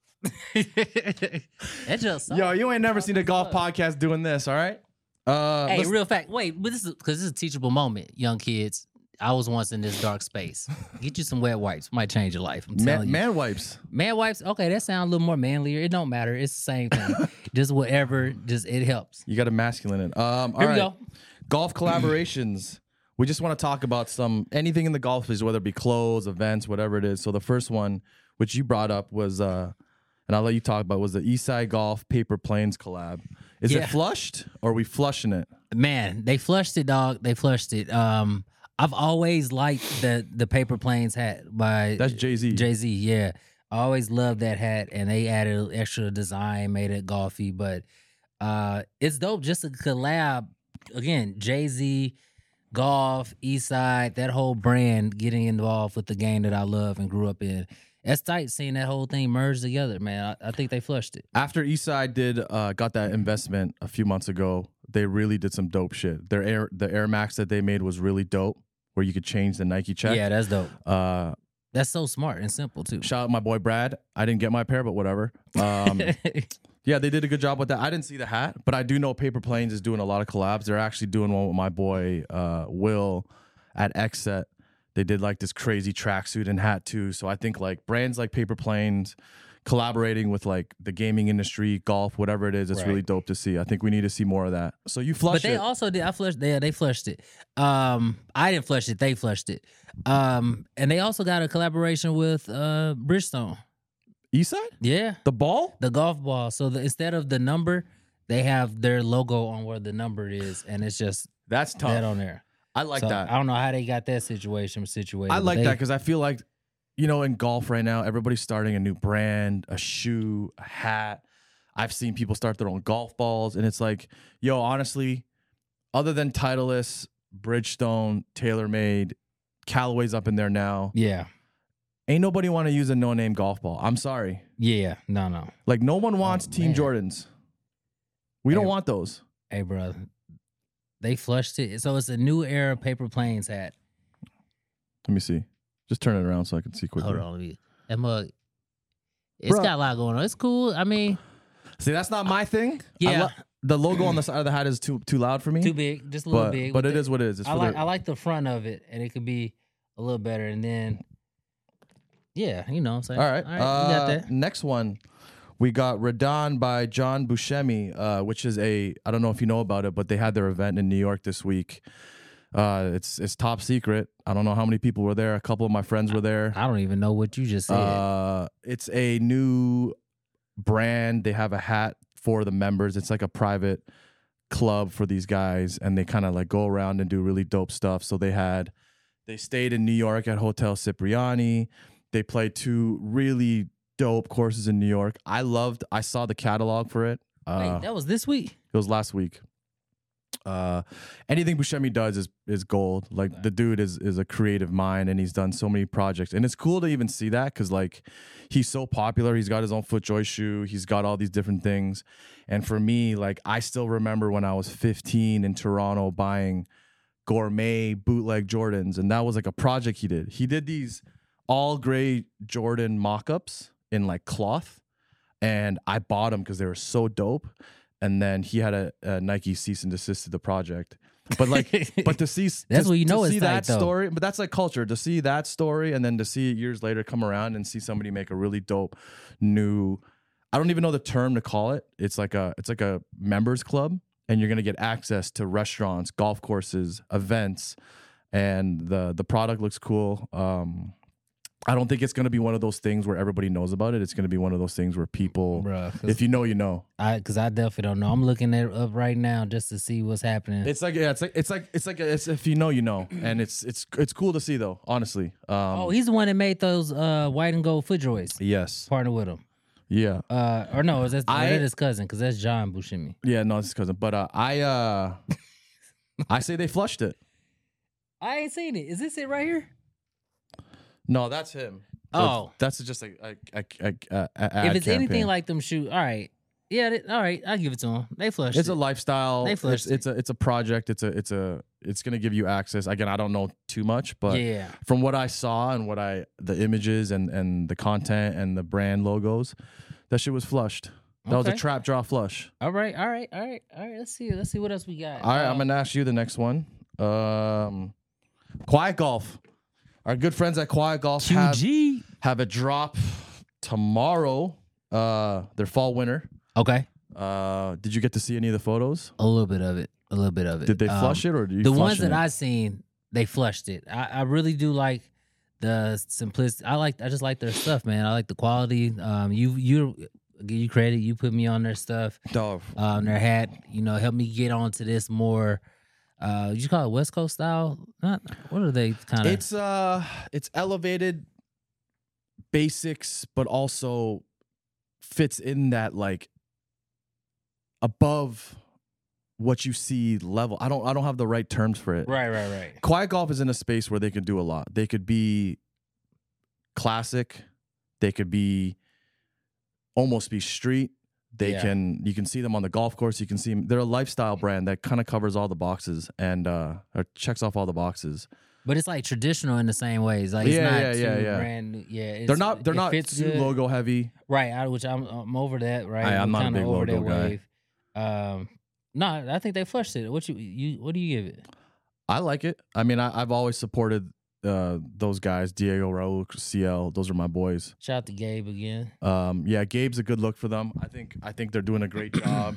It just Yo, you ain't never seen a golf podcast doing this, all right? Hey, real fact. Wait, but this is a teachable moment, young kids. I was once in this dark space. Get you some wet wipes. Might change your life. I'm telling you. Man wipes. Man wipes. Okay, that sounds a little more manlier. It don't matter. It's the same thing. Just whatever. Just it helps. You got to masculine it. Here we go. Golf collaborations. We just want to talk about anything in the golf space, whether it be clothes, events, whatever it is. So the first one, which you brought up, was and I'll let you talk about, was the Eastside Golf Paper Planes collab. Is it flushed or are we flushing it? Man, they flushed it, dog. They flushed it. I've always liked the Paper Planes hat by that's Jay-Z. Jay-Z, yeah. I always loved that hat, and they added extra design, made it golfy. But it's dope just to collab. Again, Jay-Z, golf, Eastside, that whole brand getting involved with the game that I love and grew up in. That's tight seeing that whole thing merge together, man. I think they flushed it. After Eastside got that investment a few months ago, they really did some dope shit. The Air Max that they made was really dope, where you could change the Nike check. Yeah, that's dope. That's so smart and simple too. Shout out my boy Brad. I didn't get my pair, but whatever. Yeah, they did a good job with that. I didn't see the hat, but I do know Paper Planes is doing a lot of collabs. They're actually doing one with my boy Will at XSET They did like this crazy tracksuit and hat too. So I think like brands like Paper Planes collaborating with like the gaming industry, golf, whatever it is, it's really dope to see. I think we need to see more of that. So you flushed it. But they also did. They flushed it. I didn't flush it. They flushed it. And they also got a collaboration with Bridgestone. Eastside? Yeah. The ball? The golf ball. So instead of the number, they have their logo on where the number is, and it's just that's tough. That on there. I like that. I don't know how they got that situation situated. I like that because I feel like, you know, in golf right now, everybody's starting a new brand, a shoe, a hat. I've seen people start their own golf balls, and it's like, yo, honestly, other than Titleist, Bridgestone, TaylorMade, Callaway's up in there now. Yeah. Ain't nobody want to use a no-name golf ball. I'm sorry. Yeah. No. Like, no one wants Team Jordans. We don't want those. Hey, bro. They flushed it. So it's a new era Paper Planes hat. Let me see. Just turn it around so I can see quickly. Hold on. That mug. It's got a lot going on. It's cool. I mean. See, that's not my thing. Yeah. The logo on the side of the hat is too loud for me. Too big. Just a little big. But it is what it is. I like the front of it, and it could be a little better. And then, yeah, you know what I'm saying? All right. We got that. Next one. We got Radon by John Buscemi, which is I don't know if you know about it, but they had their event in New York this week. It's top secret. I don't know how many people were there. A couple of my friends were there. I don't even know what you just said. It's a new brand. They have a hat for the members. It's like a private club for these guys, and they kind of like go around and do really dope stuff. So they stayed in New York at Hotel Cipriani. They played 2 really dope courses in New York. I saw the catalog for it. Wait, that was this week? It was last week. Anything Buscemi does is gold. Like the dude is a creative mind, and he's done so many projects, and it's cool to even see that because like he's so popular. He's got his own FootJoy shoe. He's got all these different things, and for me, like I still remember when I was 15 in Toronto buying gourmet bootleg Jordans, and that was like a project he did. He did these all gray Jordan mock-ups in like cloth, and I bought them because they were so dope. And then he had a Nike cease and desist to the project. But like, but to see that's what you know to see it's that like, story, but that's like culture. To see that story and then to see it years later come around and see somebody make a really dope new, I don't even know the term to call it. It's like a members club, and you're gonna get access to restaurants, golf courses, events, and the product looks cool. I don't think it's going to be one of those things where everybody knows about it. It's going to be one of those things where people, if you know, you know. Because I definitely don't know. I'm looking at it up right now just to see what's happening. It's like if you know, you know, and it's cool to see though. Honestly. He's the one that made those white and gold FootJoys. Yes. Partner with him. Yeah. Or no, that's his cousin because that's John Buscemi. Yeah, no, it's his cousin. But I say they flushed it. I ain't seen it. Is this it right here? No, that's him. Oh, that's just a if it's campaign. anything like them shoes, all right. Yeah, all right. I'll give it to them. They flushed it. It's a lifestyle. They flushed it. It's a project. It's gonna give you access. Again, I don't know too much, but yeah, from what I saw and the images and the content and the brand logos, that shit was flushed. That was a trap draw flush. All right. Let's see what else we got. All right, I'm gonna ask you the next one. Quiet Golf. Our good friends at Quiet Golf have a drop tomorrow. Their fall winter. Okay. Did you get to see any of the photos? A little bit of it. Did they flush it or did you the ones that I seen? They flushed it. I really do like the simplicity. I just like their stuff, man. I like the quality. You give you credit. You put me on their stuff. Dog. Their hat. Help me get onto this more. You call it West Coast style? What are they kind of? It's elevated basics, but also fits in that like above what you see level. I don't have the right terms for it. Right. Quiet Golf is in a space where they could do a lot. They could be classic. They could be almost be street. You can see them on the golf course. You can see them. They're a lifestyle brand that kind of covers all the boxes and or checks off all the boxes. But it's like traditional in the same ways. Like it's not too brand new. Yeah, they're not too good. Logo heavy. Right, which I'm over that. Right, I'm not a big over logo that guy. No, I think they flushed it. What do you give it? I like it. I mean, I've always supported those guys, Diego, Raul, CL. Those are my boys. Shout out to Gabe again. Yeah, Gabe's a good look for them. I think they're doing a great job.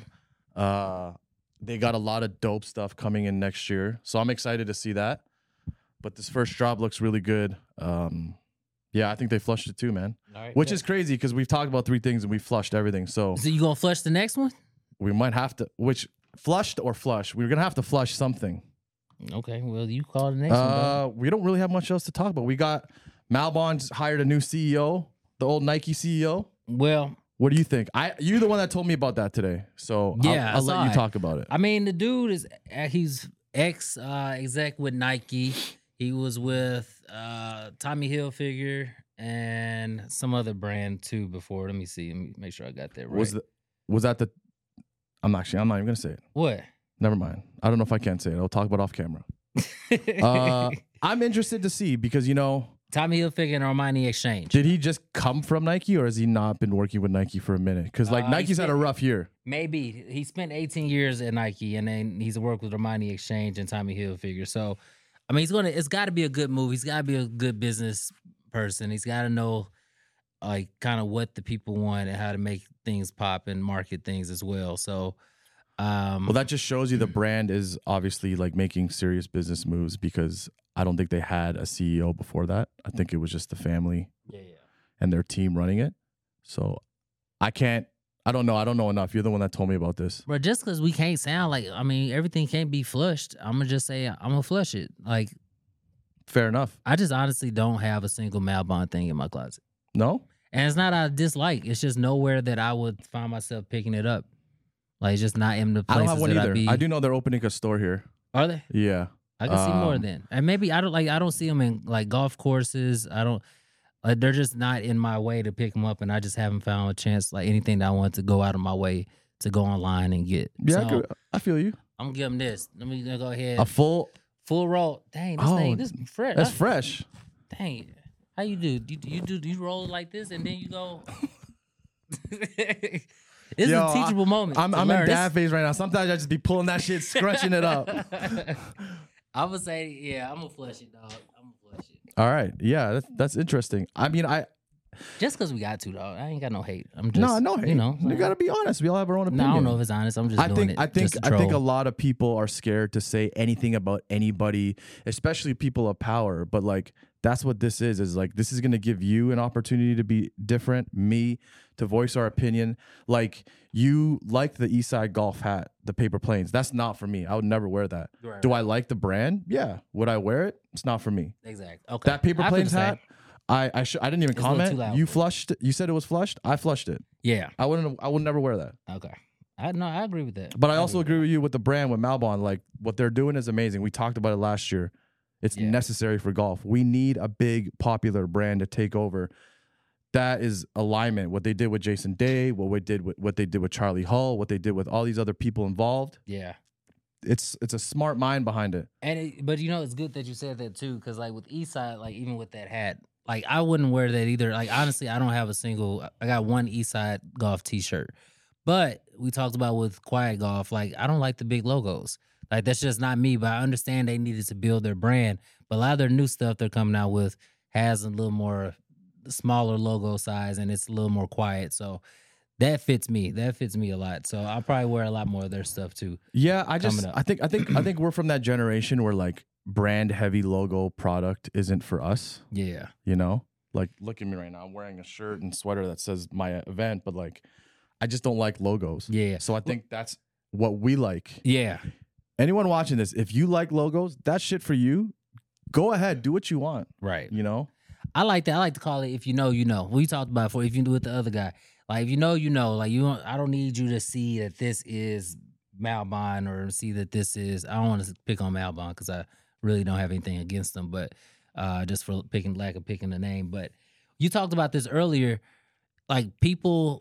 They got a lot of dope stuff coming in next year, so I'm excited to see that. But this first drop looks really good. Yeah, I think they flushed it too, man. Right, which is crazy because we've talked about 3 things and we flushed everything. So you gonna flush the next one? We might have to. Which flushed or flush? We're gonna have to flush something. Okay, well, you call the next one. We don't really have much else to talk about. We got Malbon's hired a new CEO, the old Nike CEO. Well, what do you think? You're the one that told me about that today, so yeah, I'll let you talk about it. I mean, the dude he's ex exec with Nike. He was with Tommy Hilfiger and some other brand too before. Let me see. Let me make sure I got that right. Was that the? I'm not even gonna say it. What? Never mind. I don't know if I can say it. I'll talk about it off camera. I'm interested to see because, Tommy Hilfiger and Armani Exchange. Did he just come from Nike or has he not been working with Nike for a minute? Because Nike's had a rough year. Maybe. He spent 18 years at Nike and then he's worked with Armani Exchange and Tommy Hilfiger. So, I mean, it's got to be a good move. He's got to be a good business person. He's got to know kind of what the people want and how to make things pop and market things as well. So, well, that just shows you the brand is obviously making serious business moves because I don't think they had a CEO before that. I think it was just the family and their team running it. So I don't know enough. You're the one that told me about this. But just because we can't sound everything can't be flushed, I'm going to just say I'm going to flush it. Fair enough. I just honestly don't have a single Malbon thing in my closet. No? And it's not a dislike. It's just nowhere that I would find myself picking it up. It's just not in the places I don't have one either. I do know they're opening a store here. Are they? Yeah. I can see more then. And maybe I don't see them in golf courses. I don't they're just not in my way to pick them up, and I just haven't found a chance anything that I want to go out of my way to go online and get. Yeah, so, I feel you. I'm gonna give them this. Let me go ahead. A full roll. Dang, this is fresh. That's fresh. Dang. How you do? You roll it like this and then you go. This is a teachable moment. I'm in dad phase right now. Sometimes I just be pulling that shit, scrunching it up. I would say, yeah, I'm gonna flush it, dog. I'm gonna flush it. All right, yeah, that's interesting. I mean, just because we got to, dog. I ain't got no hate. I'm just no hate. You gotta be honest. We all have our own opinion. No, I don't know if it's honest. I'm just doing it. I think a lot of people are scared to say anything about anybody, especially people of power. But that's what this is this is gonna give you an opportunity to be different, me to voice our opinion. You like the Eastside Golf hat, the paper planes. That's not for me. I would never wear that. Right. Do I like the brand? Yeah. Would I wear it? It's not for me. Exactly. Okay. That paper planes hat, I didn't even comment. You flushed it. You said it was flushed. I flushed it. Yeah. I would never wear that. Okay. I agree with that. But I also agree with you with the brand with Malbon. What they're doing is amazing. We talked about it last year. It's necessary for golf. We need a big popular brand to take over. That is alignment. What they did with Jason Day, what they did with Charlie Hull, what they did with all these other people involved. Yeah. It's a smart mind behind it. But it's good that you said that too, because with Eastside, even with that hat, I wouldn't wear that either. Honestly, I don't have I got one Eastside Golf t-shirt. But we talked about with Quiet Golf, I don't like the big logos. That's just not me, but I understand they needed to build their brand. But a lot of their new stuff they're coming out with has a little more smaller logo size and it's a little more quiet. So that fits me. That fits me a lot. So I'll probably wear a lot more of their stuff too. Yeah, I think we're from that generation where brand heavy logo product isn't for us. Yeah. Look at me right now. I'm wearing a shirt and sweater that says my event, but I just don't like logos. Yeah. So I think that's what we like. Yeah. Anyone watching this, if you like logos, that's shit for you. Go ahead, do what you want. Right. I like that. I like to call it if you know, you know. We talked about it before. If you do with the other guy, if you know, you know. I don't need you to see that this is Malbon or see that this is. I don't want to pick on Malbon because I really don't have anything against them, but just for lack of picking the name. But you talked about this earlier. People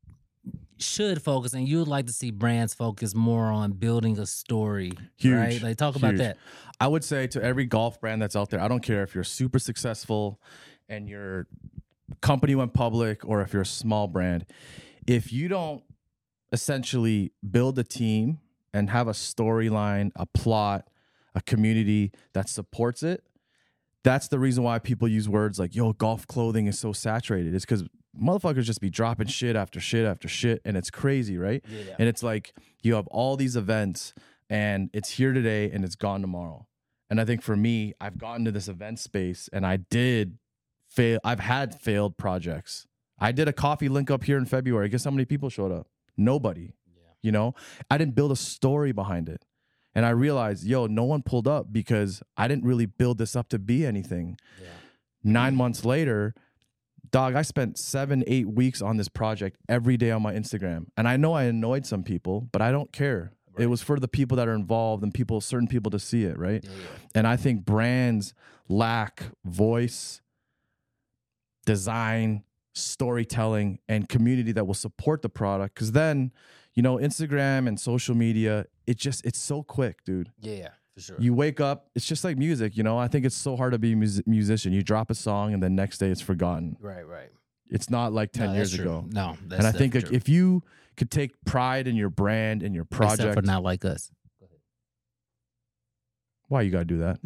should focus, and you would like to see brands focus more on building a story. Huge. Right? Talk about that. I would say to every golf brand that's out there, I don't care if you're super successful and your company went public or if you're a small brand, if you don't essentially build a team and have a storyline, a plot, a community that supports it, that's the reason why people use words like, yo, golf clothing is so saturated. It's because motherfuckers just be dropping shit after shit after shit, and it's crazy, right? Yeah. And it's like you have all these events, and it's here today, and it's gone tomorrow. And I think for me, I've gotten to this event space, and I did fail. I've had failed projects. I did a coffee link up here in February. Guess how many people showed up? Nobody. Yeah. You know, I didn't build a story behind it. And I realized, yo, no one pulled up because I didn't really build this up to be anything. Yeah. 9 months later, dog, I spent 7-8 weeks on this project every day on my Instagram. And I know I annoyed some people, but I don't care. Right. It was for the people that are involved and certain people to see it, right? Yeah. And I think brands lack voice, design, storytelling, and community that will support the product. Because then, you know, Instagram and social media, it's so quick, dude. Yeah, for sure. You wake up, it's just like music, you know? I think it's so hard to be a musician. You drop a song and the next day it's forgotten. Right. It's not like 10 years ago. No, that's And I think like, if you could take pride in your brand and your project. Except for not like us. Go ahead. Why you got to do that?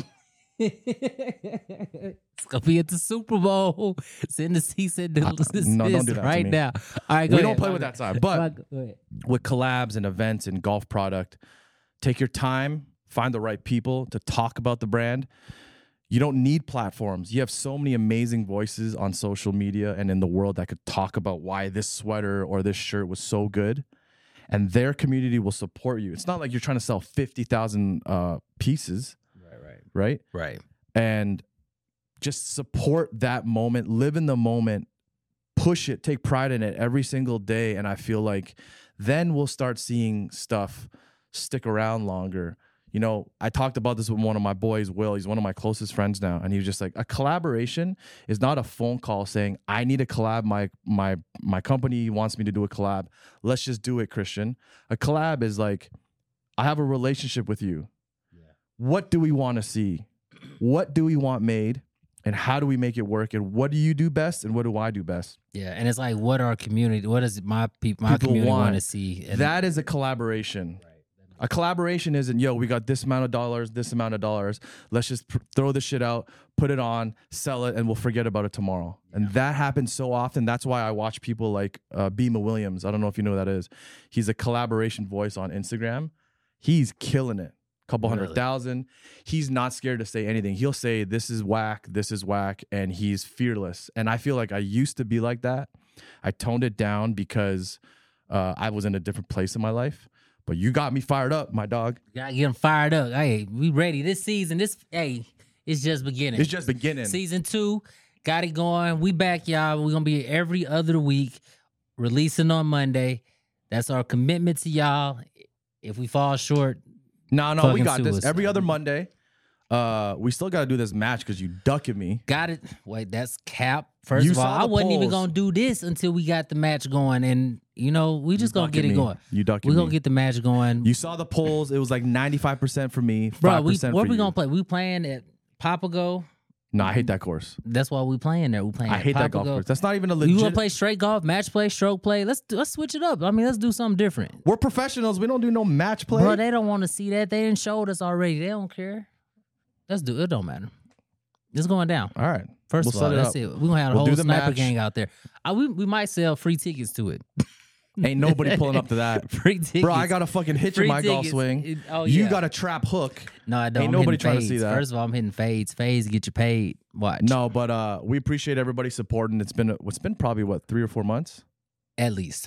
It's gonna be at the Super Bowl. Send the cease and desist no, don't do that right to me. Now. All right, we don't play with that side. But with collabs and events and golf product, take your time, find the right people to talk about the brand. You don't need platforms. You have so many amazing voices on social media and in the world that could talk about why this sweater or this shirt was so good. And their community will support you. It's not like you're trying to sell 50,000 pieces. Right. And just support that moment, live in the moment, push it, take pride in it every single day. And I feel like then we'll start seeing stuff stick around longer. You know, I talked about this with one of my boys, Will. He's one of my closest friends now. And he was just like, a collaboration is not a phone call saying, I need a collab. My company wants me to do a collab. Let's just do it, Christian. A collab is like, I have a relationship with you. What do we want to see? What do we want made? And how do we make it work? And what do you do best? And what do I do best? Yeah, and it's like, what does my community want to see? And that is a collaboration. Right. A collaboration isn't, yo, we got this amount of dollars. Let's just throw this shit out, put it on, sell it, and we'll forget about it tomorrow. Yeah. And that happens so often. That's why I watch people like Bima Williams. I don't know if you know who that is. He's a collaboration voice on Instagram. He's killing it. Couple 100,000. He's not scared to say anything. He'll say, this is whack, and he's fearless. And I feel like I used to be like that. I toned it down because I was in a different place in my life. But you got me fired up, my dog. You gotta get him fired up. Hey, we ready. This season, it's just beginning. It's just beginning. Season 2, got it going. We back, y'all. We're gonna be every other week, releasing on Monday. That's our commitment to y'all. If we fall short, No, we got this. Every other Monday. We still got to do this match because you ducking me. Got it. Wait, that's cap. First of all, I wasn't even going to do this until we got the match going. And, you know, we just going to get it going. You ducking me. We're going to get the match going. You saw the polls. It was like 95% for me, 5% for you. What we going to play? We playing at Papago. No, I hate that course. That's why we playing there. We playing. I hate that golf course. That's not even a legit. You want to play straight golf, match play, stroke play? Let's switch it up. I mean, let's do something different. We're professionals. We don't do no match play. Bro, they don't want to see that. They didn't show us already. They don't care. Let's do it. It don't matter. It's going down. All right. First of all, that's it. We're gonna have a whole sniper gang out there. We might sell free tickets to it. Ain't nobody pulling up to that. Free tickets. Bro, I got a fucking hitch in my golf swing. You got a trap hook. No, I don't. Ain't nobody trying to see that. First of all, I'm hitting fades. Fades get you paid. Watch. No, but we appreciate everybody supporting. It's been probably 3 or 4 months? At least.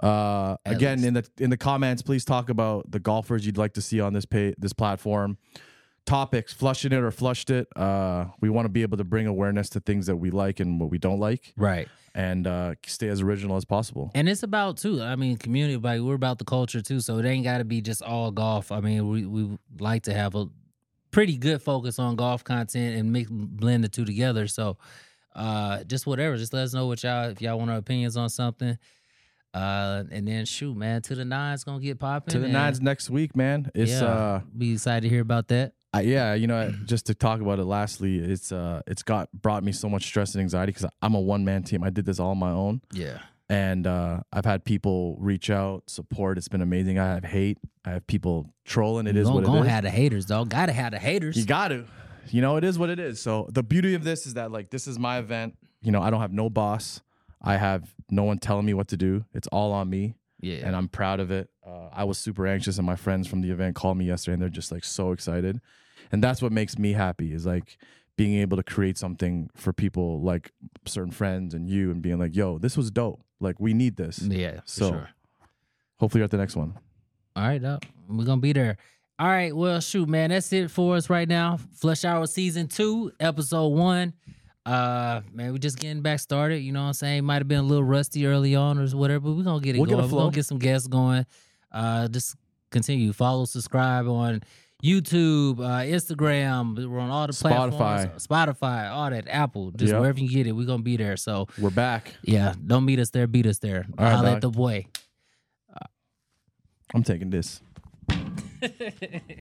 Again, in the comments, please talk about the golfers you'd like to see on this platform. Topics, flushing it or flushed it. We want to be able to bring awareness to things that we like and what we don't like. Right. And stay as original as possible. And it's about, too, I mean, community, like, we're about the culture, too, so it ain't got to be just all golf. I mean, we like to have a pretty good focus on golf content and blend the two together. So just whatever. Just let us know if y'all want our opinions on something. And then, shoot, man, To the Nine's going to get popping. To the Nine's next week, man. It's be excited to hear about that. Yeah, you know, just to talk about it lastly, it's brought me so much stress and anxiety because I'm a one-man team. I did this all on my own. Yeah. And I've had people reach out, support. It's been amazing. I have hate. I have people trolling. It is what it is. Gonna have the haters, dog. Gotta have the haters. You got to. you know, it is what it is. So the beauty of this is that like this is my event. You know, I don't have no boss. I have no one telling me what to do. It's all on me. Yeah. And I'm proud of it. I was super anxious, and my friends from the event called me yesterday, and they're just like so excited. And that's what makes me happy, is like being able to create something for people like certain friends and you, and being like, yo, this was dope. Like, we need this. Yeah, so sure. Hopefully you're at the next one. All right, we're going to be there. All right, well, shoot, man, that's it for us right now. Flush Hour Season 2, Episode 1. Man, we just getting back started. You know what I'm saying? Might have been a little rusty early on or whatever, but we're going to get it going. We're going to get some guests going. Just continue. Follow, subscribe on YouTube, Instagram. We're on all the platforms. Spotify, all that. Apple. Just wherever you get it, we're going to be there. So we're back. Yeah, don't meet us there. Beat us there. I'll let the boy. I'm taking this.